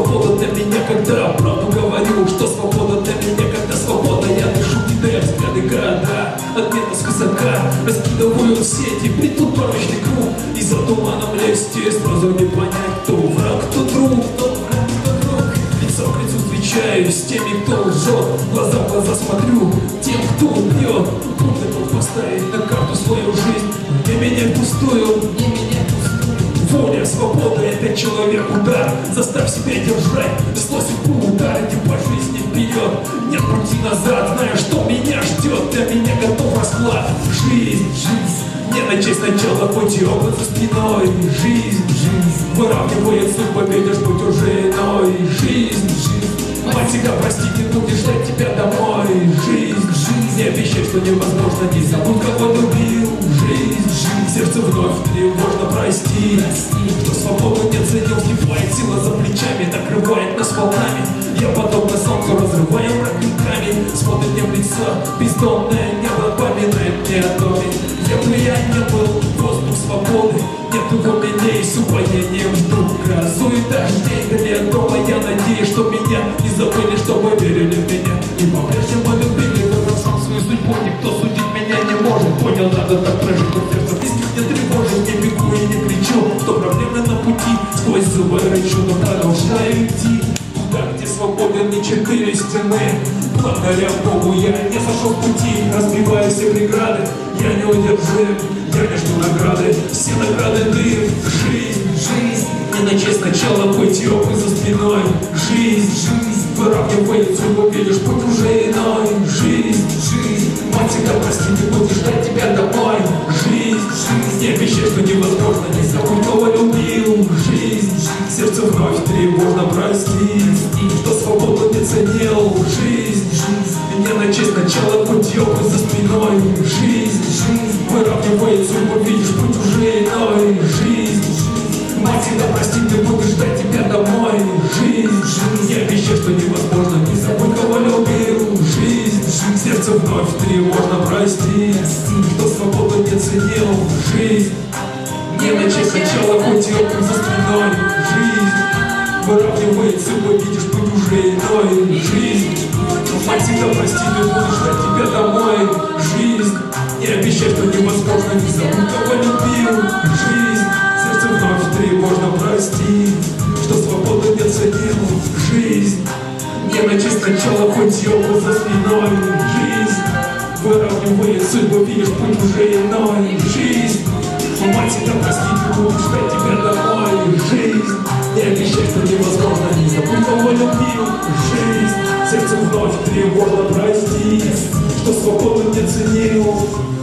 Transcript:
свобода для меня, когда правду говорю, что свобода для меня, когда свобода, я дышу, кидая взгляды города, отменно с высока, раскидываю сети, плетут порочный круг, и за туманом лести сразу не понять, кто враг, кто друг, лицо к лицу встречаюсь с теми, кто лжет, глаза в глаза смотрю, тем, кто убьет, кто готов поставить на карту свою жизнь, не менять пустую, воля, свобода, это человек, удар. Заставь себя держать, зло судьбу ударить и по жизни вперед. Нет пути назад, зная, что меня ждет. Для меня готов расклад. Жизнь, не начать сначала, хоть и опыт за спиной. Жизнь, выравнивает судьбу, видишь, путь уже иной. Жизнь, мать всегда прости, не будешь ждать тебя домой. Жизнь, не обещай, что невозможно, не забудь, кого любил. Жизнь, сердце вновь тревожно прости. Кто свободу не ценил, скипает сила за плечами, накрывает нас волнами. Я подобно солнцу разрываю ракетками. Смотрит мне в лицо, бездонное небо напоминает мне о доме. Где бы я не был, воздух свободы, нет его меня и с упоением жду грозу и дождей. Где дома я надеюсь, что меня не забыли, чтобы верили в меня и по-прежнему любили. Выбрал сам свою судьбу, никто судить меня не может. Понял, надо так прожить, но сердце близких не тревожит. Не бегу и не кричу, что проблемы на пути. Сквозь зубы рычу, но продолжаю идти туда, где свободен не четыре стены. Благодаря Богу я не сошел в пути, разбивая все преграды. Я не удержим, я не жду награды. Все награды дым, жизнь, не начать сначала, быть опыт за спиной. Жизнь, выравнивает судьбу, видишь, путь уже иной. Жизнь, мать всегда прости, не будешь ждать тебя домой. Жизнь, не обещай, что невозможно, не забудь, кого любил. Жизнь, сердце вновь тревожно прости, что свободу не ценил. Жизнь, не начать сначала, путь опыт за спиной. Жизнь, выравнивает судьбу, видишь, путь уже иной. Жизнь, мать всегда прости, не будешь ждать тебя домой. Жизнь, не обещай, что невозможно, не забудь, кого любил. Жизнь, сердце вновь тревожно прости, что свободу не ценил. Жизнь, не начать сначала, путь опыт за спиной. Жизнь, выравнивает судьбу, видишь, путь уже иной. Жизнь, мать всегда прости, не будешь ждать тебя домой. Жизнь, не обещай, что невозможно, не забудь, кого любил. Жизнь, сердце вновь тревожно прости, что свободу не ценил. Жизнь, не начать сначала, хоть опыт за спиной. Жизнь, выравнивает судьбу, видишь, путь уже иной. Жизнь, мать всегда прости, не будешь ждать тебя домой. Жизнь, не обещай, что невозможно, не забудь, кого любил. Жизнь, сердце вновь тревожно прости, что свободу не ценил.